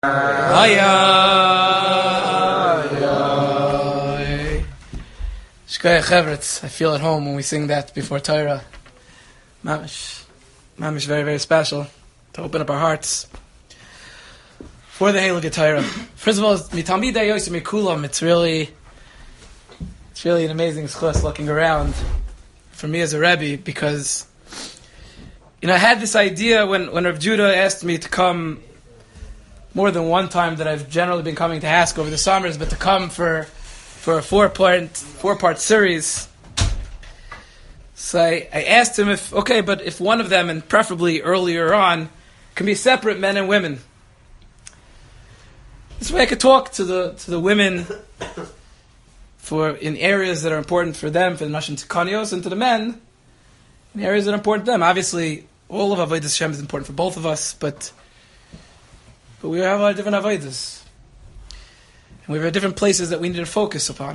Shkoyach Chevretz, I feel at home when we sing that before Torah. Mamish very, very special to open up our hearts for the Heilige Torah. First of all, mitamidei yosim mikulam. It's really an amazing schus looking around for me as a Rebbe, because I had this idea when Rav Judah asked me to come more than one time that I've generally been coming to ask over the summers, but to come for a four-part series. So I asked him but if one of them, and preferably earlier on, can be separate men and women. This way I could talk to the women in areas that are important for them, for the Nashim Tzikanios, and to the men in areas that are important to them. Obviously, all of Avodas Hashem is important for both of us, but we have our different Avodas. And we have different places that we need to focus upon.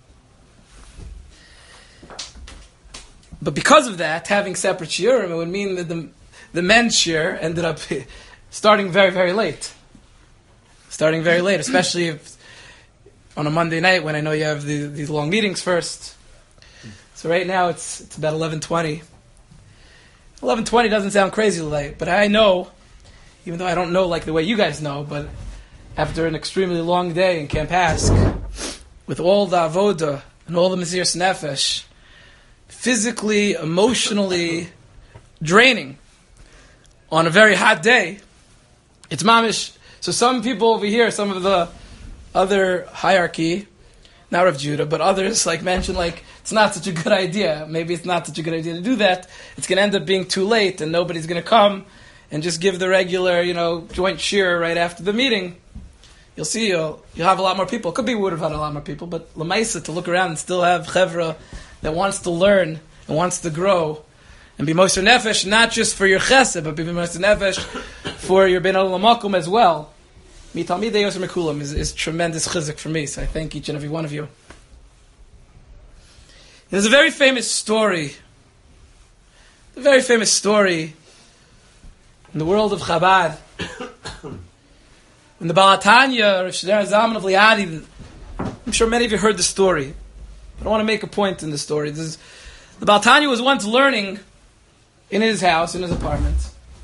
But because of that, having separate shiurim, it would mean that the men's shiur ended up starting very, very late. Especially if on a Monday night when I know you have these long meetings first. So right now it's about 11:20. 11:20 doesn't sound crazy late, but I know, even though I don't know like the way you guys know, but after an extremely long day in Camp Hask, with all the avoda and all the Mesiras Nefesh, physically, emotionally draining on a very hot day, it's mamish. So some people over here, some of the other hierarchy, not Rav Judah, but others mention it's not such a good idea. Maybe it's not such a good idea to do that. It's going to end up being too late and nobody's going to come and just give the regular, joint shiur right after the meeting. You'll see you'll have a lot more people. Could be we would have had a lot more people, but Lamaisa, to look around and still have Chevra that wants to learn and wants to grow and be Moser Nefesh, not just for your Chesed, but be Moser Nefesh for your Ben Alamakum as well. Mitalmidei Yoser Mekulam is tremendous chizuk for me, so I thank each and every one of you. There's a very famous story in the world of Chabad. When the Baal HaTanya, Rav Shlomo Zalman of Liadi, I'm sure many of you heard the story. I don't want to make a point in the story. The Baal HaTanya was once learning in his house, in his apartment.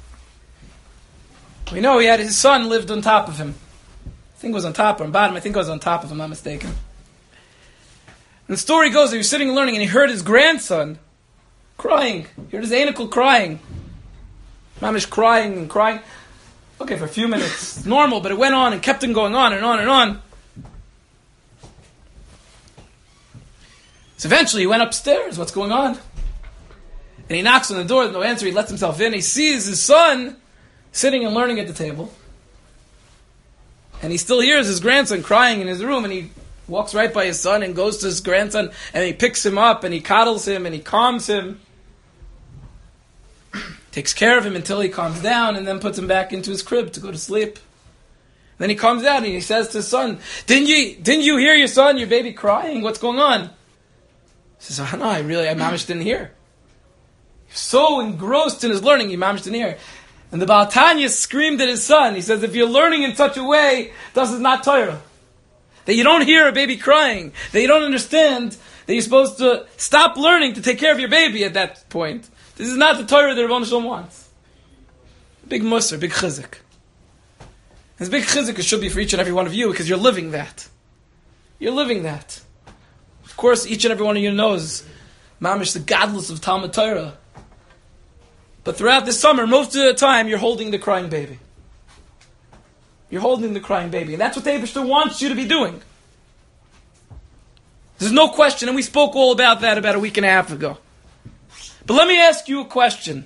We know his son lived on top of him. I think it was on top or on bottom. I think it was on top, if I'm not mistaken. And the story goes that he was sitting and learning, and he heard his grandson crying. He heard his anicle crying. Mamish crying and crying. Okay, for a few minutes, normal, but it went on and kept on going on and on and on. So eventually he went upstairs. What's going on? And he knocks on the door, no answer. He lets himself in. He sees his son sitting and learning at the table. And he still hears his grandson crying in his room, and he walks right by his son and goes to his grandson, and he picks him up and he coddles him and he calms him. Takes care of him until he calms down, and then puts him back into his crib to go to sleep. Then he comes out and he says to his son, Didn't you hear your son, your baby crying? What's going on? He says, no, I mamish didn't hear. He was so engrossed in his learning, he mamish didn't hear. And the Baal HaTanya screamed at his son. He says, if you're learning in such a way, this is not Torah. That you don't hear a baby crying. That you don't understand that you're supposed to stop learning to take care of your baby at that point. This is not the Torah that Rebbeinu Shalom wants. Big musar, big chizuk. This big chizuk should be for each and every one of you, because you're living that. You're living that. Of course, each and every one of you knows mamish the godless of Talmud Torah. But throughout the summer, most of the time, you're holding the crying baby. You're holding the crying baby. And that's what the Eibishter wants you to be doing. There's no question, and we spoke all about that about a week and a half ago. But let me ask you a question.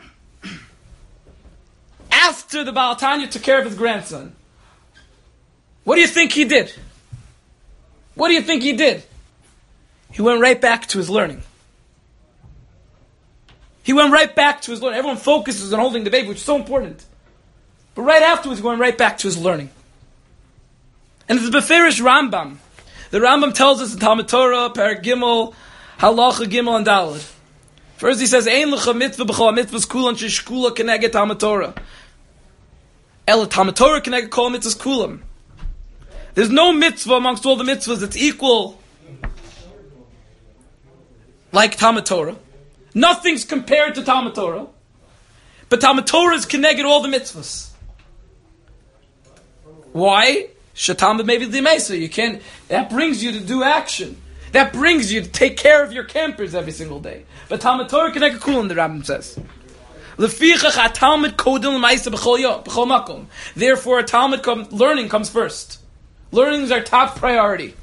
After the Baal HaTanya took care of his grandson, what do you think he did? What do you think he did? He went right back to his learning. Everyone focuses on holding the baby, which is so important. But right afterwards, he went right back to his learning. And it's the Beferish Rambam. The Rambam tells us in Talmud Torah, Perek Gimel, Halacha Gimel and Daled. First he says, Ein lecha mitzvah b'chol mitzvahs kulan sheshkula keneged Talmud Torah. El Talmud Torah Keneged Kol Mitzvos Kulam. There's no mitzvah amongst all the mitzvahs that's equal like Talmud Torah. Nothing's compared to Talmud Torah. But Talmud Torah is Keneged all the mitzvahs. Why? Shatam maybe the you can't. That brings you to do action. That brings you to take care of your campers every single day. But Talmud Torah Keneged Kulam, the Rambam says. Therefore, a Talmud learning comes first. Learning is our top priority.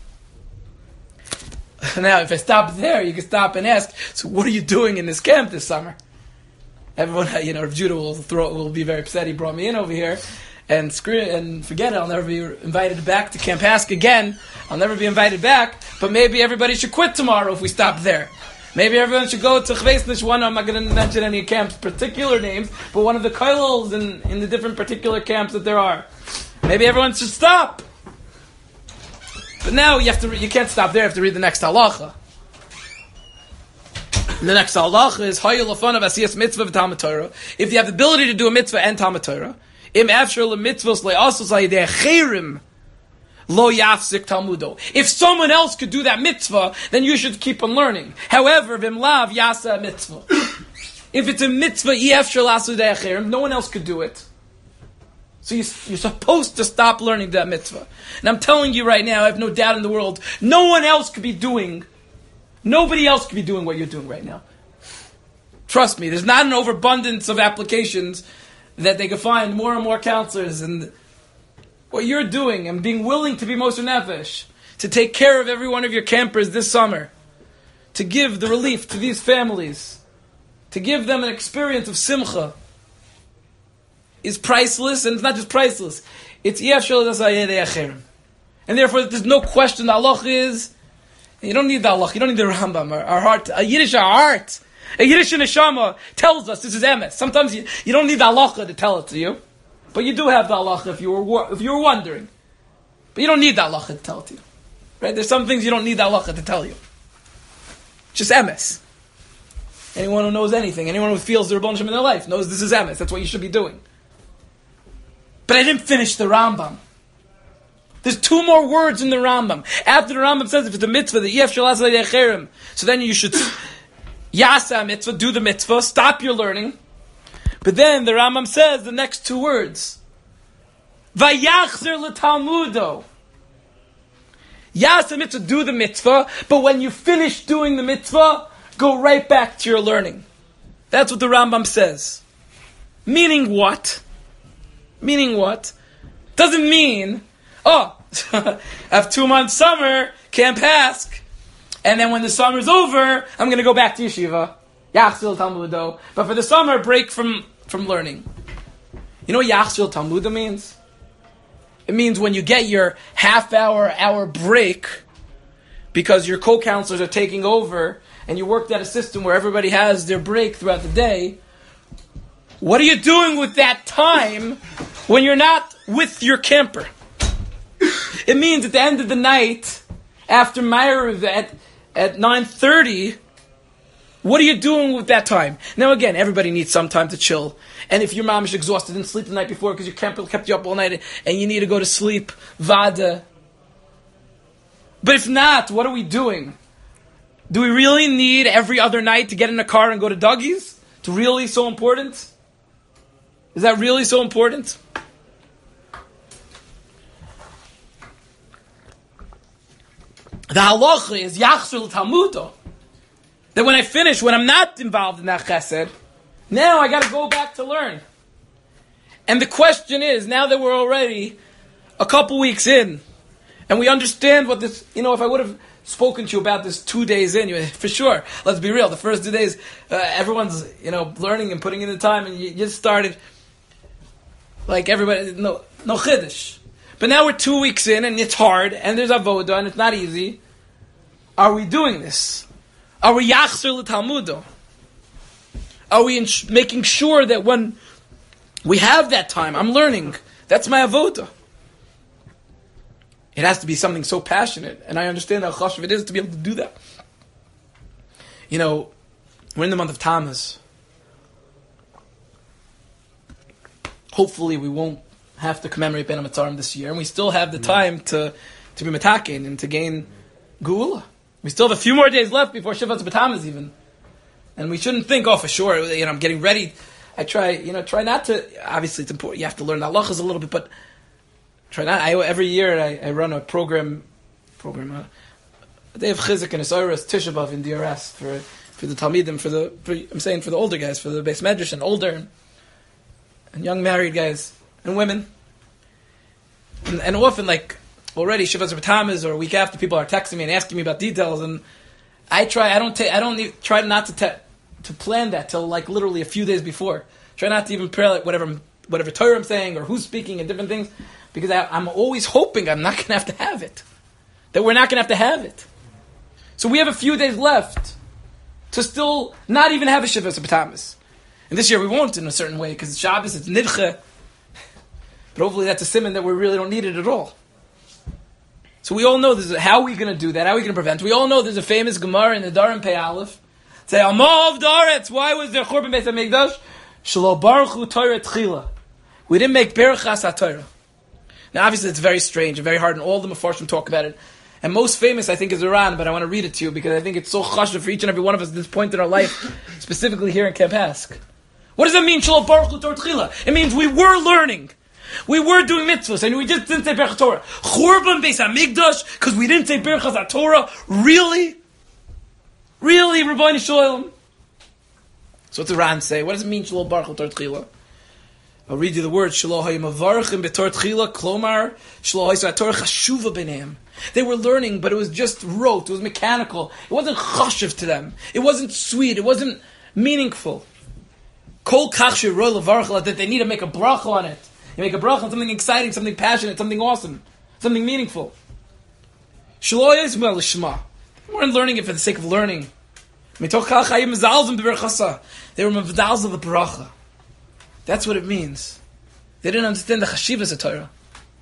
Now, if I stop there, you can stop and ask, so what are you doing in this camp this summer? Everyone, Rav Judah will be very upset. He brought me in over here. And forget it, I'll never be invited back to Camp Hask again. I'll never be invited back. But maybe everybody should quit tomorrow if we stop there. Maybe everyone should go to Chveisnish one. I'm not going to mention any camps, particular names, but one of the kollels in the different particular camps that there are. Maybe everyone should stop. But now you can't stop there. You have to read the next halacha. The next halacha is Hayil Lafon of Asiyas Mitzvah v'Talmud Torah. If you have the ability to do a mitzvah and Talmud Torah, im afshar lemitzvos le'asos la'idei cherim lo yafzik talmudo. If someone else could do that mitzvah, then you should keep on learning. However, v'im lav yasa mitzvah. If it's a mitzvah, afshar lasu dei cherim, no one else could do it. So you're supposed to stop learning that mitzvah. And I'm telling you right now, I have no doubt in the world, nobody else could be doing what you're doing right now. Trust me, there's not an overabundance of applications that they can find more and more counselors, and what you're doing and being willing to be Moser Nefesh, to take care of every one of your campers this summer, to give the relief to these families, to give them an experience of simcha, is priceless, and it's not just priceless, it's and therefore there's no question. The halach is, you don't need the halach, you don't need the Rambam. Our heart, a Yiddish heart, a Yiddish neshama tells us this is emes. Sometimes you don't need the halacha to tell it to you, but you do have the halacha if you were wondering. But you don't need the halacha to tell it to you, right? There's some things you don't need the halacha to tell you. Just emes. Anyone who knows anything, anyone who feels the Rebbeinu Shem in their life knows this is emes. That's what you should be doing. But I didn't finish the Rambam. There's two more words in the Rambam. After the Rambam says if it's a mitzvah, the yef shalas le'cherim, so then you should yasa mitzvah, do the mitzvah, stop your learning. But then the Rambam says the next two words. Vayachzer l'talmudo. Yasa mitzvah, do the mitzvah, but when you finish doing the mitzvah, go right back to your learning. That's what the Rambam says. Meaning what? Doesn't mean, I have 2 months summer, Camp Hask, and then when the summer's over, I'm going to go back to yeshiva. Yachzil Talmudo. But for the summer, break from learning. You know what Yachzil Talmudo means? It means when you get your hour break, because your co-counselors are taking over, and you worked at a system where everybody has their break throughout the day, what are you doing with that time when you're not with your camper? It means at the end of the night, after Ma'ariv at 9:30, what are you doing with that time? Now again, everybody needs some time to chill. And if your mom is exhausted and sleep the night before because your camper kept you up all night and you need to go to sleep, vada. But if not, what are we doing? Do we really need every other night to get in a car and go to Dougie's? It's really so important? Is that really so important? The halacha is yachzir l'talmudo. That when I finish, when I'm not involved in that chesed, now I got to go back to learn. And the question is, now that we're already a couple weeks in, and we understand what this, if I would have spoken to you about this 2 days in, for sure, let's be real, the first 2 days, everyone's, learning and putting in the time, and you just started, like everybody, no chiddush. But now we're 2 weeks in, and it's hard, and there's avodah, and it's not easy. Are we doing this? Are we yachzir l'talmudo? Are we making sure that when we have that time, I'm learning, that's my avodah? It has to be something so passionate, and I understand how chashuv it is to be able to do that. We're in the month of Tammuz. Hopefully we won't have to commemorate Ben HaMetzarim this year, and we still have the time to be metaken and to gain Geula. We still have a few more days left before Shivas B'Tammuz even. And we shouldn't think, for sure, I'm getting ready. I try not to, obviously it's important, you have to learn the halachas a little bit, but try not, every year I run a program, a day of Chizuk and Esoros, Tisha B'Av in DRS for the Talmidim, for the older guys, for the Beis Medrash and older, and young married guys, and women. And often, already Shivas B'Tammuz or a week after, people are texting me and asking me about details, and I try not to plan that till literally a few days before. Try not to even prepare whatever Torah I'm saying or who's speaking and different things, because I'm always hoping I'm not going to have it. That we're not going to have it. So we have a few days left to still not even have a Shivas B'Tammuz. And this year we won't in a certain way, because Shabbos, it's Nidche. But hopefully that's a simon that we really don't need it at all. So we all know how are we going to do that? How are we going to prevent? We all know there's a famous Gemara in the Darim Pei Aleph. Say, Amav Daretz, why was there Churban Beis HaMikdash? Shelo Baruchu Torah Tchila. We didn't make Berachas HaTorah. Now obviously it's very strange and very hard, and all the Mefarshim talk about it. And most famous, I think, is Iran, but I want to read it to you because I think it's so chashuv for each and every one of us at this point in our life, specifically here in Camp Hask. What does it mean, Shelo Baruchu Torah Tchila? It means we were learning. We were doing mitzvahs, and we just didn't say Berachas Torah. Churban Beis HaMikdash, because we didn't say Berachas HaTorah. Really? Really, Rabbi Shalom? So what's Iran say? What does it mean, Shelo Baruchu Torah Tchila? I'll read you the words. Shelo hayim avarchim b'Torah Tchila, klomar, Shelo hayis Torah chashuva b'neim. They were learning, but it was just rote. It was mechanical. It wasn't chashuv to them. It wasn't sweet. It wasn't meaningful. Kol kach she'roy levarchel, that they need to make a bracha on it. You make a bracha on something exciting, something passionate, something awesome, something meaningful. Shelo hayis l'shma. They weren't learning it for the sake of learning. They were mavdals of the bracha. That's what it means. They didn't understand the chashivas of Torah.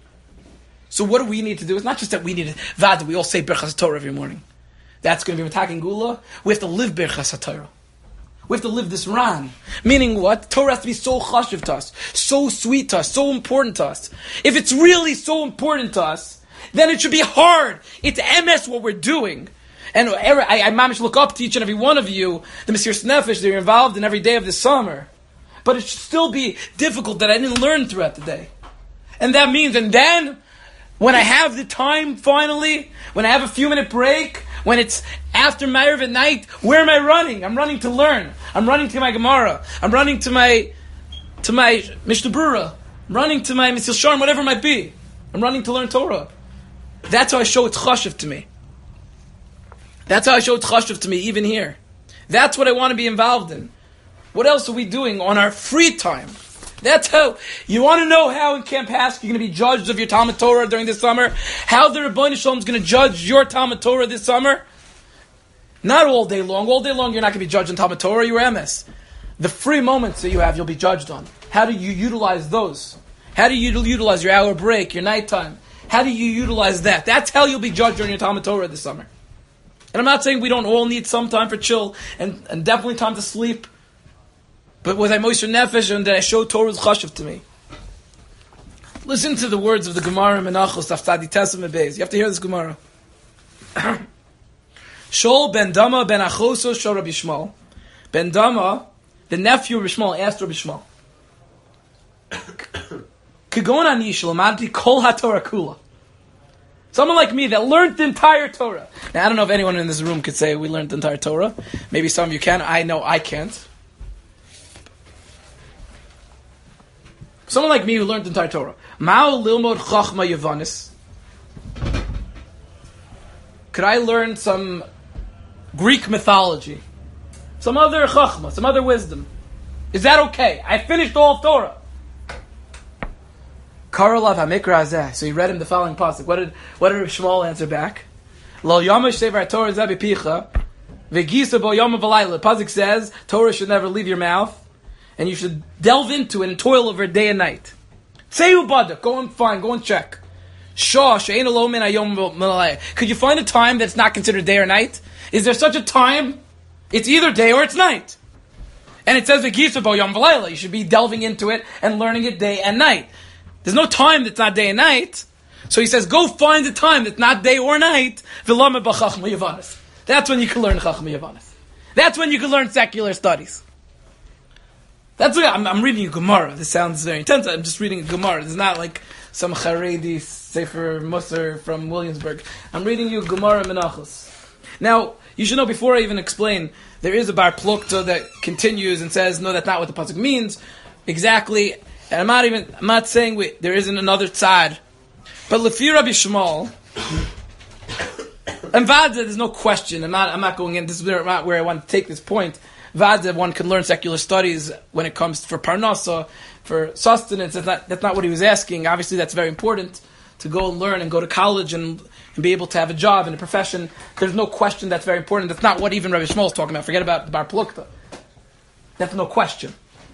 So what do we need to do? It's not just that we need to we all say Berachas Torah every morning. That's going to be Matakin Gula. We have to live Berachas Torah. We have to live this Ran. Meaning what? Torah has to be so chashiv to us, so sweet to us, so important to us. If it's really so important to us, then it should be hard. It's MS what we're doing. And I managed to look up to each and every one of you, the Mesiras Nefesh that you're involved in every day of this summer. But it should still be difficult that I didn't learn throughout the day. And that means, and then, when I have the time finally, when I have a few minute break, when it's after Ma'ariv at night, where am I running? I'm running to learn. I'm running to my Gemara. I'm running to my Mishnah Berurah. I'm running to my Mesil Sharm, whatever it might be. I'm running to learn Torah. That's how I show it's chashuv to me. That's how I show it's chashuv to me, even here. That's what I want to be involved in. What else are we doing on our free time? That's how. You want to know how in Camp Hask you're going to be judged of your Talmud Torah during this summer? How the Rebbeinu Shalom is going to judge your Talmud Torah this summer? Not all day long. All day long you're not going to be judged on Talmud Torah, you're MS. The free moments that you have, you'll be judged on. How do you utilize those? How do you utilize your hour break, your nighttime? How do you utilize that? That's how you'll be judged during your Talmud Torah this summer. And I'm not saying we don't all need some time for chill and definitely time to sleep. But was I Moshe Nefesh and did I show Torah's chashuv to me? Listen to the words of the Gemara in Menachos, Taftadi Tesem Beis. You have to hear this Gemara. Shol ben Dama ben Achoso shol Rabbi Shmuel. Ben Dama, the nephew of Rabbi Shmuel, asked Rabbi Shmuel, Kagon ani shlamati kol haTorah kula. Someone like me that learned the entire Torah. Now, I don't know if anyone in this room could say we learned the entire Torah. Maybe some of you can. I know I can't. Someone like me who learned the entire Torah. Ma'u lilmod chachma yavanis. Could I learn some Greek mythology? Some other chachma, some other wisdom? Is that okay? I finished all of Torah. Karolav hamikra hazeh. So he read him the following pasuk. What did Shmuel answer back? Lo yamash sefer Torah zeh b'picha v'gisa bo yom v'layla. Pasuk says Torah should never leave your mouth, and you should delve into it and toil over it day and night. Tzeyu badak. Go and find. Go and check. Shah she'ein lo min hayom v'layla. Could you find a time that's not considered day or night? Is there such a time? It's either day or it's night. And it says v'gisa bo yom v'layla. You should be delving into it and learning it day and night. There's no time that's not day and night. So he says, go find a time that's not day or night. That's when you can learn Chachma Yavanis. That's when you can learn secular studies. That's what I'm reading a Gemara. This sounds very intense. I'm just reading a Gemara. It's not like some Haredi Sefer Musar from Williamsburg. I'm reading you Gemara Menachos. Now, you should know, before I even explain, there is a Bar Plukta that continues and says, no, that's not what the pasuk means exactly. And I'm not saying there isn't another tzad. But Lefi Rabbi Shmuel, and Vadza, there's no question. I'm not going in. This is where I want to take this point. Vadza, one can learn secular studies when it comes for parnasa, for sustenance. That's not what he was asking. Obviously, that's very important to go and learn and go to college and be able to have a job and a profession. There's no question that's very important. That's not what even Rabbi Shmuel is talking about. Forget about the Bar Plukta. That's no question.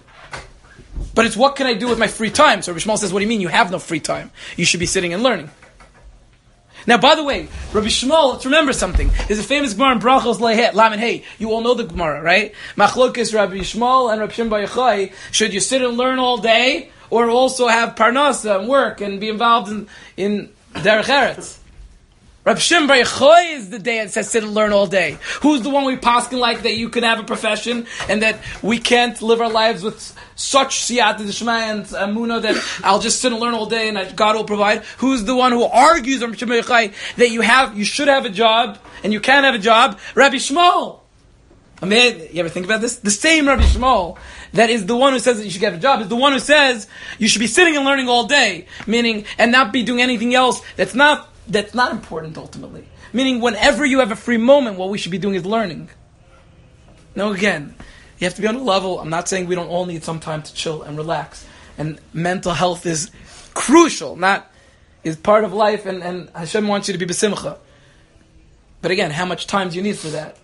But it's what can I do with my free time? So Rabbi Shmuel says, what do you mean you have no free time? You should be sitting and learning. Now, by the way, Rabbi Shmuel, let's remember something. There's a famous Gemara in Brachos Lamed Hey. You all know the Gemara, right? Machlokes Rabbi Shmuel and Rabbi Shimon Bar Yochai. Should you sit and learn all day, or also have parnasa and work and be involved in derech eretz? Rabbi Shimon Bar Yochai is the day that says sit and learn all day. Who's the one we paskin like that you can have a profession and that we can't live our lives with such siyata d'shmaya and amuna that I'll just sit and learn all day and God will provide? Who's the one who argues Rabbi Shimon Bar Yochai that you should have a job and you can have a job? Rabbi Shmuel. I mean, you ever think about this? The same Rabbi Shmuel that is the one who says that you should get a job is the one who says you should be sitting and learning all day, meaning and not be doing anything else that's not important ultimately. Meaning whenever you have a free moment, what we should be doing is learning. Now again, you have to be on a level. I'm not saying we don't all need some time to chill and relax. And mental health is crucial, is part of life, and Hashem wants you to be besimcha. But again, how much time do you need for that?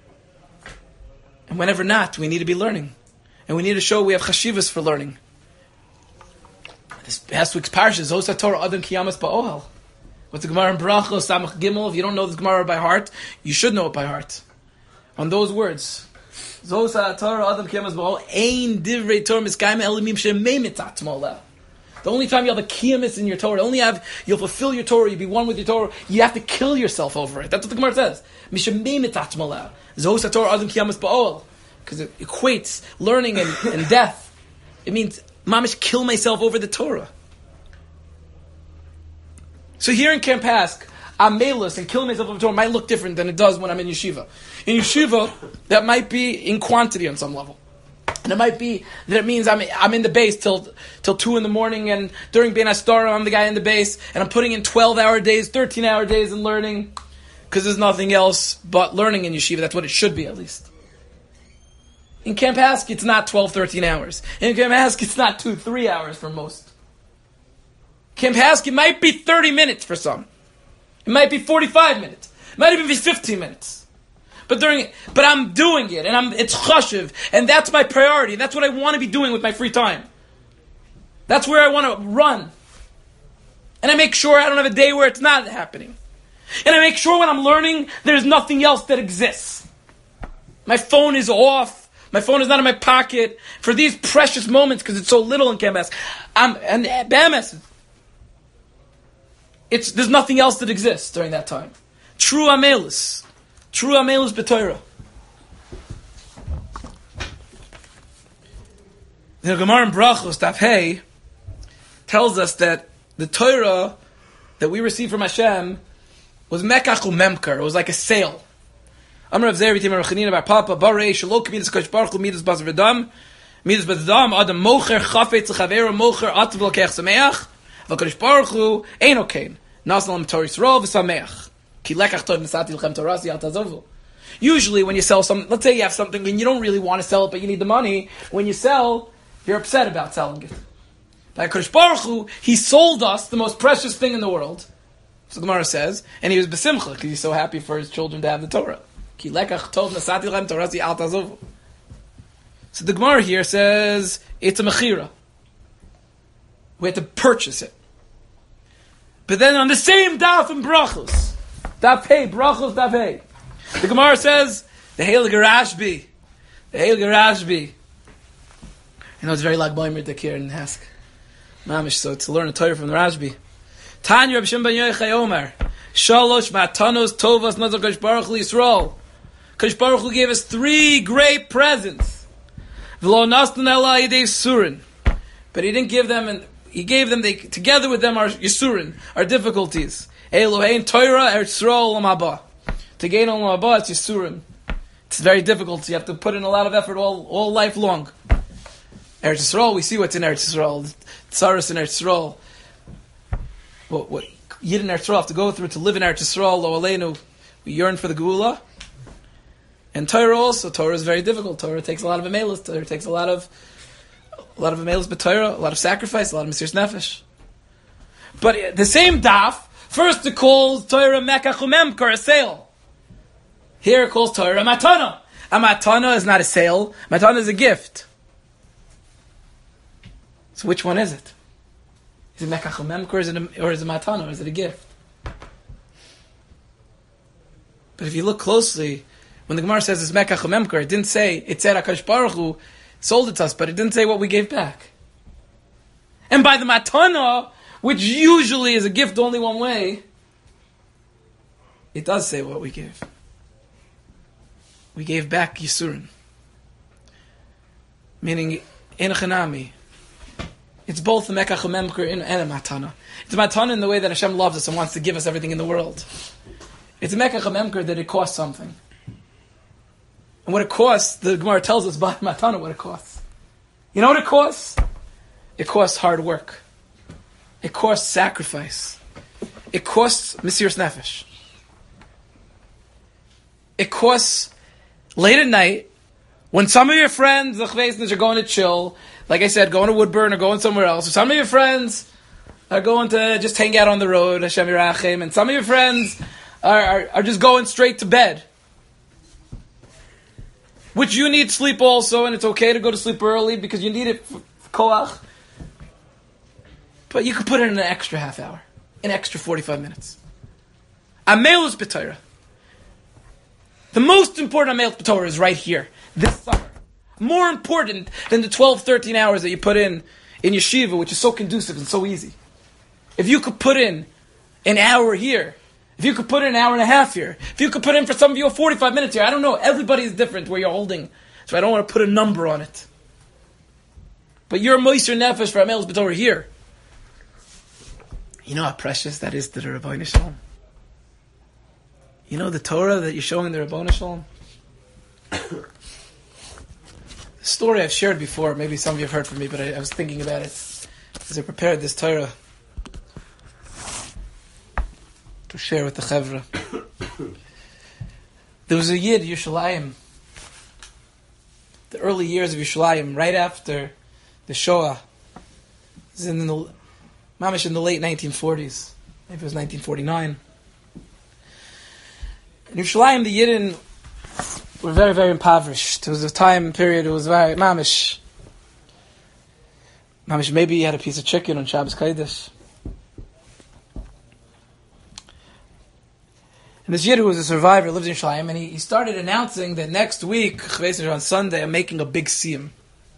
And whenever not, we need to be learning. And we need to show we have chashivas for learning. This past week's parsha is Zos HaTorah Adam Kiyamas Ba'ohel. What's the Gemara in Brachos Samach Gimel? If you don't know this Gemara by heart, you should know it by heart. On those words, Zos HaTorah Adam Kiyamas Ba'ohel Ein Divrei Torah Miskayim Elimim Shemei Mitzat Mola. The only time you have a kiyamis in your Torah, you'll fulfill your Torah, you'll be one with your Torah, you have to kill yourself over it. That's what the Gemara says. Mishemei Mitzat Mola. Zos HaTorah Adam Kiyamas Ba'ohel. Because it equates learning and death. It means, mamish, kill myself over the Torah. So here in Camp Hask, amelus and killing myself over the Torah might look different than it does when I'm in yeshiva. In yeshiva, that might be in quantity on some level. And it might be that it means I'm in the base till 2 in the morning, and during Bein Hastara, I'm the guy in the base, and I'm putting in 12-hour days, 13-hour days in learning, because there's nothing else but learning in yeshiva. That's what it should be, at least. In Camp Hask, it's not 12, 13 hours. In Camp Hask, it's not 2, 3 hours for most. Camp Hask, it might be 30 minutes for some. It might be 45 minutes. It might even be 15 minutes. But I'm doing it, and it's chashiv, and that's my priority, and that's what I want to be doing with my free time. That's where I want to run. And I make sure I don't have a day where it's not happening. And I make sure when I'm learning, there's nothing else that exists. My phone is off. My phone is not in my pocket for these precious moments because it's so little in Camp Hask. There's nothing else that exists during that time. True amelus b'Torah. The Gemara in Brachos Daf Hey tells us that the Torah that we received from Hashem was mekach u'memkar. It was like a sale. Amar Rav Zeri Timar Chanina Bar Papa Barei Shelo K'midas Kodesh Baruch Hu Midas Bas V'Dam Adam Mocher Chafetz L'Chaveru Mocher Atv L'Kech Sameach V'Kodesh Baruch Hu Eino Kein Nasal Lam Torah Yisrael V'Sameach Ki Lekach Tov Nesati L'Chem Torasi Al Tazovu. Usually when you sell something, let's say you have something and you don't really want to sell it but you need the money, when you sell, you're upset about selling it. By Kodesh Baruch Hu, He sold us the most precious thing in the world, so the Gemara says, and He was besimcha because He's so happy for His children to have the Torah. Ki lekach tov nasati l'chem torasi al tazovu. So the Gemara here says it's a mechira. We have to purchase it. But then on the same daf in Brachos, daf hey, Brachos daf hey, the Gemara says the Heilige Rashbi. I know it's very like Boimer Dekir in Hask. Mamish, so to learn a Torah from the Rashbi. Tanya Reb Shimon ben Yochai Omer, Shalosh Matanos Tovas Nazar Kosh Baruch Hu Yisrael. Kosh Baruch Hu gave us 3 great presents. V'lo nastan ela yidei surin. But he didn't give them, and he gave them, together with them, our Yisurin, our difficulties. Elohein Torah Eretz Yisrael Olam Haba. To gain Olam Haba, it's Yisurin. It's very difficult. So you have to put in a lot of effort all life long. Eretz Yisrael, we see what's in Eretz Yisrael. Tsaras in Eretz Yisrael. What Yid in Eretz Yisrael have to go through to live in Eretz Yisrael. Lo Aleinu, we yearn for the Geula. And Torah also. Torah is very difficult. Torah takes a lot of amelis. Torah takes a lot of amelis b'Torah, a lot of sacrifice, a lot of Mesiras Nefesh. But the same daf, first it calls Torah Mekach Umemkar, a sale. Here it calls Torah Matana. A Matana is not a sale. Matana is a gift. So which one is it? Is it Mekach Umemkar or is it Matana? Or is it a gift? But if you look closely, when the Gemara says it's Mekach Umemkar, it didn't say, it said HaKadosh Baruch Hu sold it to us, but it didn't say what we gave back. And by the Matana, which usually is a gift only one way, it does say what we gave. We gave back Yisurin. Meaning, in Chanami, it's both a Mekach Umemkar and a Matana. It's a Matana in the way that Hashem loves us and wants to give us everything in the world. It's a Mekach Umemkar that it costs something. And what it costs, the Gemara tells us by Matana what it costs. You know what it costs? It costs hard work. It costs sacrifice. It costs Mesiras Nefesh. It costs late at night, when some of your friends, the Chveisners, are going to chill, like I said, going to Woodburn or going somewhere else, or some of your friends are going to just hang out on the road, Hashem Yirachem, and some of your friends are just going straight to bed. Which you need sleep also, and it's okay to go to sleep early because you need it for koach. But you could put in an extra half hour, an extra 45 minutes. Amelus b'Torah. The most important Amelus b'Torah is right here, this summer. More important than the 12, 13 hours that you put in yeshiva, which is so conducive and so easy. If you could put in an hour here, if you could put in an hour and a half here, if you could put in for some of you 45 minutes here, I don't know, everybody is different where you're holding, so I don't want to put a number on it. But you're Moiser Nefesh for Amelus b'Torah here. You know how precious that is to the Ribbono Shel Olam? You know the Torah that you're showing the Ribbono Shel Olam? The story I've shared before, maybe some of you have heard from me, but I was thinking about it as I prepared this Torah to share with the Chevra. There was a Yid, Yerushalayim, the early years of Yerushalayim, right after the Shoah. It was in the Mamish in the late 1940s. Maybe it was 1949. In Yerushalayim, the Yidden were very, very impoverished. It was a time period, it was very Mamish. Mamish, maybe he had a piece of chicken on Shabbos Kodesh. And this Yid who was a survivor lived in Yerushalayim, and he started announcing that next week, on Sunday, I'm making a big siyum.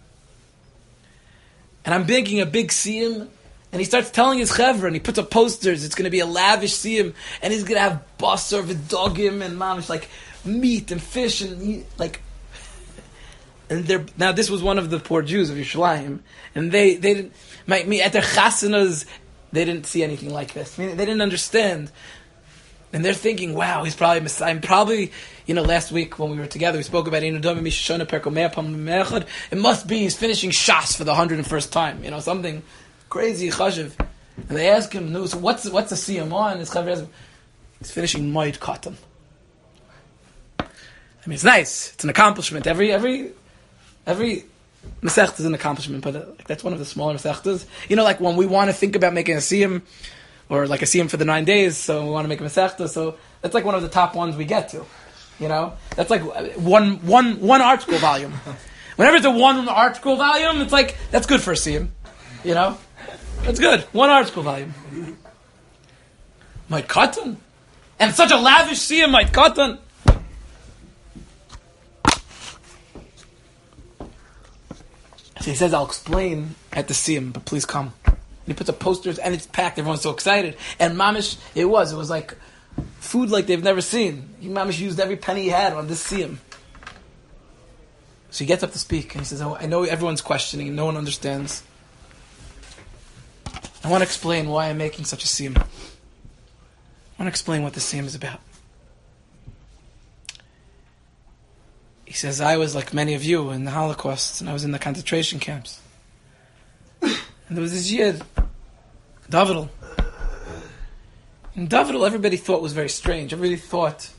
And I'm making a big siyum, and he starts telling his chevra, and he puts up posters, it's going to be a lavish siyum, and he's going to have basar v'dogim, and mamish, like meat and fish, and like... And now this was one of the poor Jews of Yerushalayim, and they didn't... at their chasanas, they didn't see anything like this. I mean, they didn't understand. And they're thinking, wow, he's probably Messiah. I'm probably, last week when we were together, we spoke about it must be he's finishing Shas for the 101st time, something crazy, chashiv. And they ask him, no, so what's the siyum on? He's finishing Moed Katan. I mean, it's nice. It's an accomplishment. Every Masechta is an accomplishment, but that's one of the smaller Masechtas. Like when we want to think about making a siyum, or like a siyum for the 9 days, so we want to make a Masechta, so that's like one of the top ones we get to. That's like one art school volume. Whenever it's a one art school volume, it's like, that's good for a siyum. That's good. One art school volume. Moed Katan. And such a lavish siyum, Moed Katan. So he says, I'll explain at the siyum, but please come. he puts up posters, and it's packed. Everyone's so excited. And mamish, it was like food like they've never seen. Mamish used every penny he had on this siyum. So he gets up to speak, and he says, I know everyone's questioning, no one understands. I want to explain why I'm making such a siyum. I want to explain what this siyum is about. He says, I was like many of you in the Holocaust, and I was in the concentration camps. And there was this Yid, Davidel. And Davidel, everybody thought was very strange. Everybody thought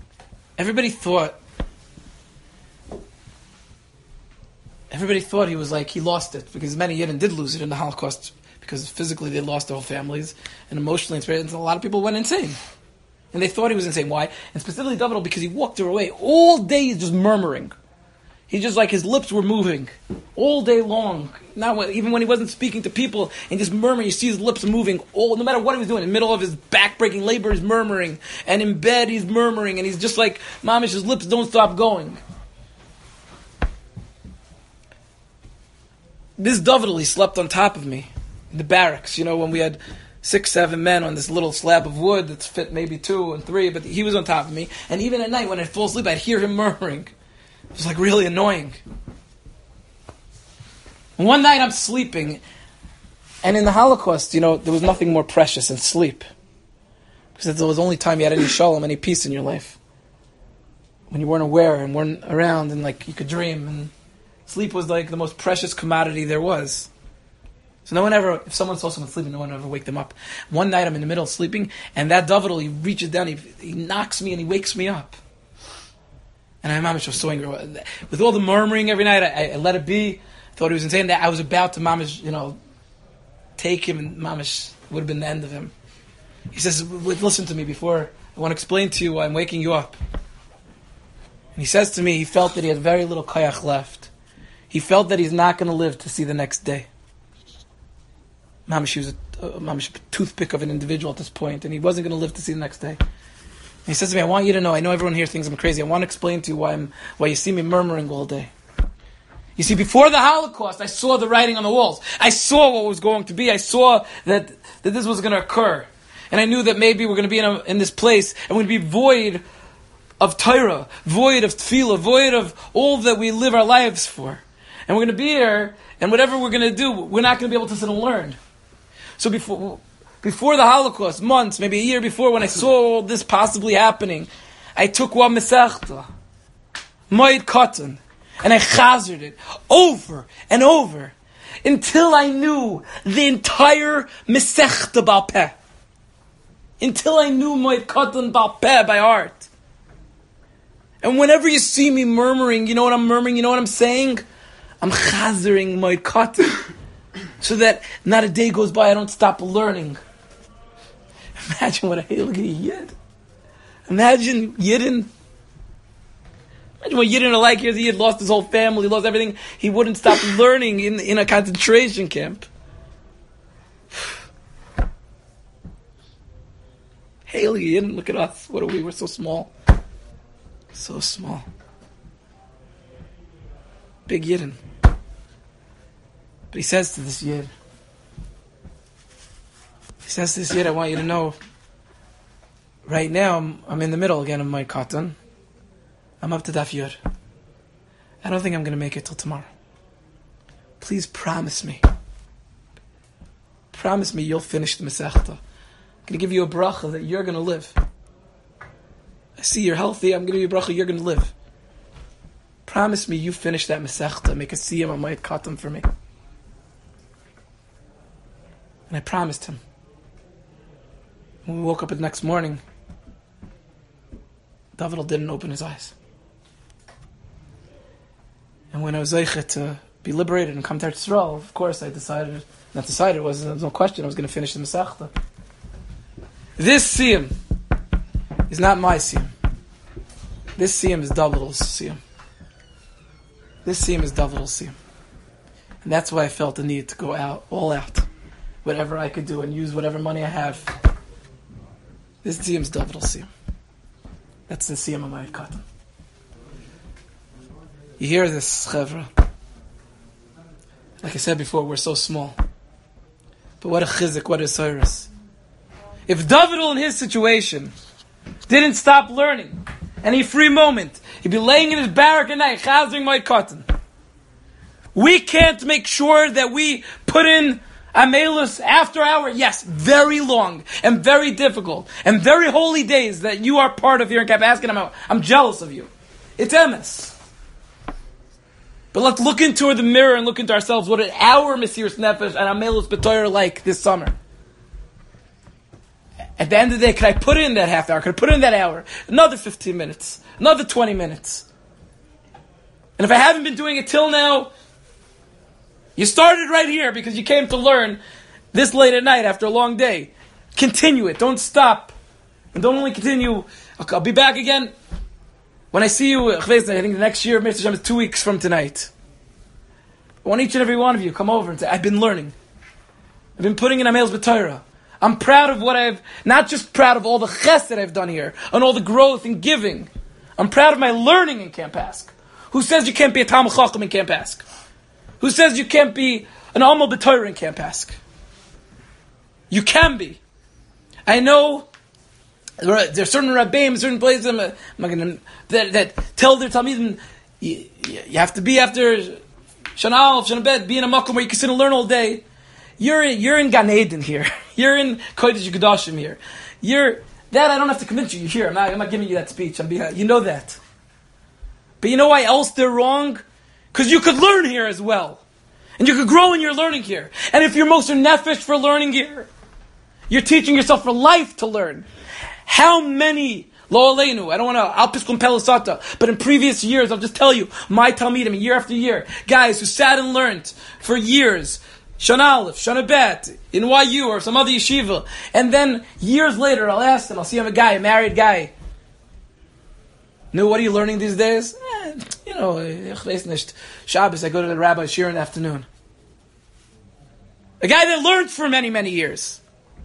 he was like, he lost it, because many Yidden did lose it in the Holocaust, because physically they lost their whole families, and emotionally and spiritually, a lot of people went insane. And they thought he was insane. Why? And specifically Davidel, because he walked away all day, he's just murmuring. He just like his lips were moving all day long. Even when he wasn't speaking to people and just murmuring, you see his lips moving. No matter what he was doing, in the middle of his back-breaking labor, he's murmuring. And in bed, he's murmuring. And he's just like, mamish, his lips don't stop going. This Davidel, he slept on top of me in the barracks. When we had 6, 7 men on this little slab of wood that's fit maybe 2 and 3, but he was on top of me. And even at night, when I'd fall asleep, I'd hear him murmuring. It was like really annoying. One night I'm sleeping, and in the Holocaust, there was nothing more precious than sleep. Because it was the only time you had any shalom, any peace in your life. When you weren't aware and weren't around and like you could dream. And sleep was like the most precious commodity there was. So no one ever, if someone saw someone sleeping, no one ever wake them up. One night I'm in the middle of sleeping, and that Davidel, he reaches down, he knocks me and he wakes me up. And I mamish was so angry. With all the murmuring every night, I let it be. I thought he was insane. That I was about to mamish, take him, and mamish would have been the end of him. He says, listen to me before, I want to explain to you why I'm waking you up. And he says to me, he felt that he had very little koyach left. He felt that he's not going to live to see the next day. Mamish, he was a toothpick of an individual at this point, and he wasn't going to live to see the next day. He says to me, I want you to know, I know everyone here thinks I'm crazy. I want to explain to you why you see me murmuring all day. You see, before the Holocaust, I saw the writing on the walls. I saw what was going to be. I saw that this was going to occur. And I knew that maybe we're going to be in this place, and we're going to be void of Torah, void of tefillah, void of all that we live our lives for. And we're going to be here, and whatever we're going to do, we're not going to be able to sit and learn. So before the Holocaust, months, maybe a year before, when I saw all this possibly happening, I took one Masechta, Moed Katan, and I chazered it over and over until I knew the entire Masechta Baal Peh. Until I knew Moed Katan Baal Peh by heart. And whenever you see me murmuring, you know what I'm murmuring, you know what I'm saying? I'm chazering Moed Katan. So that not a day goes by I don't stop learning. Imagine what a heilige Yid. Imagine Yidden. Imagine what Yidden are like. Here's a Yid, lost his whole family, lost everything. He wouldn't stop learning in a concentration camp. Heilige Yidden, look at us. What are we? We're so small. So small. Big Yidden. But he says to this Yid, I want you to know, right now, I'm in the middle again of my katan. I'm up to Daf Yud. I don't think I'm going to make it till tomorrow. Please promise me. Promise me you'll finish the Masechta. I'm going to give you a bracha that you're going to live. I see you're healthy, I'm going to give you a bracha, you're going to live. Promise me you finish that Masechta, make a siyum on my katan for me. And I promised him. When we woke up the next morning, Davidel didn't open his eyes. And when I was zeichet to be liberated and come to Eretz Yisrael, of course I decided, there was no question, I was going to finish the Masechta. This siyum is not my siyum. This siyum is Davidel's siyum. This siyum is Davidel's siyum. And that's why I felt the need to go all out. Whatever I could do and use whatever money I have. This siyum is Davidel's siyum. That's the siyum of my katan. You hear this, chevra. Like I said before, we're so small. But what a chizik, what a Cyrus. If David in his situation didn't stop learning, any free moment, he'd be laying in his barrack at night, chazing my cotton. We can't make sure that we put in Amelus after hour. Yes, very long and very difficult and very holy days that you are part of here in Camp Askin. I'm jealous of you. It's emes. But let's look into the mirror and look into ourselves. What are our Mesiras Nefesh and Amelus B'Torah like this summer? At the end of the day, could I put in that half hour? Could I put in that hour? Another 15 minutes? Another 20 minutes? And if I haven't been doing it till now, you started right here because you came to learn this late at night after a long day. Continue it. Don't stop. And don't only continue. I'll be back again. When I see you, I think the next year, Mr. Shem, is 2 weeks from tonight. I want each and every one of you come over and say, I've been learning. I've been putting in Amelus B'Torah. I'm proud of what not just proud of all the chesed I've done here, and all the growth and giving. I'm proud of my learning in Camp Ask. Who says you can't be a Talmud Chacham in Camp Ask? Who says you can't be an Amal B'Torah in Camp Ask? You can be. I know there are certain rabbeim, certain places that tell their Talmidim, you have to be after Shana Aleph, Shana Bet, be in a makom where you can sit and learn all day. You're in Gan Eden here. You're in Kodesh Kodashim here. That I don't have to convince you. You're here. I'm not giving you that speech. You know that. But you know why else they're wrong? Because you could learn here as well. And you could grow in your learning here. And if you're Moser Nefesh for learning here, you're teaching yourself for life to learn. How many, Lo Aleinu, I don't want to, Al Piskum Pelasata, but in previous years, I'll just tell you, my Talmidim, year after year, guys who sat and learned for years, Shana Aleph, Shana Bet, in YU or some other yeshiva. And then years later, I'll ask them, I'll see him a married guy. No, what are you learning these days? Shabbos, I go to the rabbi shir in the afternoon. A guy that learned for many, many years.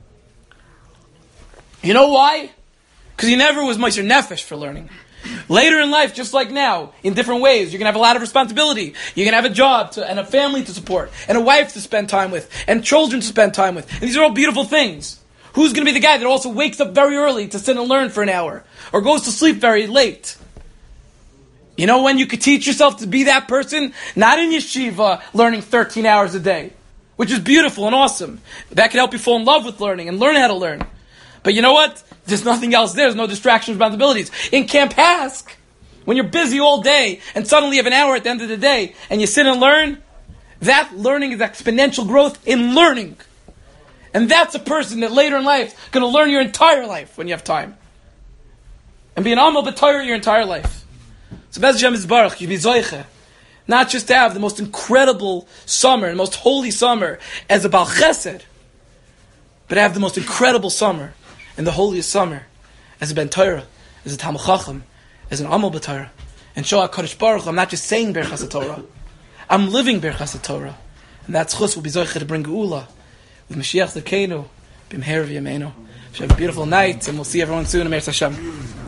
You know why? Because he never was Moser Nefesh for learning. Later in life, just like now, in different ways, you're going to have a lot of responsibility. You're going to have a job and a family to support, and a wife to spend time with, and children to spend time with. And these are all beautiful things. Who's going to be the guy that also wakes up very early to sit and learn for an hour, or goes to sleep very late? You know when you could teach yourself to be that person? Not in yeshiva, learning 13 hours a day, which is beautiful and awesome. That can help you fall in love with learning and learn how to learn. But you know what? There's nothing else there. There's no distractions, responsibilities. In Camp Hask, when you're busy all day and suddenly you have an hour at the end of the day and you sit and learn, that learning is exponential growth in learning. And that's a person that later in life is going to learn your entire life when you have time. And be an Amal B'Torah your entire life. So Bez Hashem is Baruch, you be Zoiche. Not just to have the most incredible summer, the most holy summer as a Baal Chesed, but to have the most incredible summer and the holiest summer as a Ben Torah, as a Talmud Chacham, as an Amal B'Torah. And show HaKadosh Baruch Hu, I'm not just saying Berchas HaTorah, I'm living Berchas HaTorah. And that Chus will be Zoiche to bring Geula with Mashiach Zerkeinu, B'mher V'Yameinu. Have a beautiful night, and we'll see everyone soon. Amer Hashem.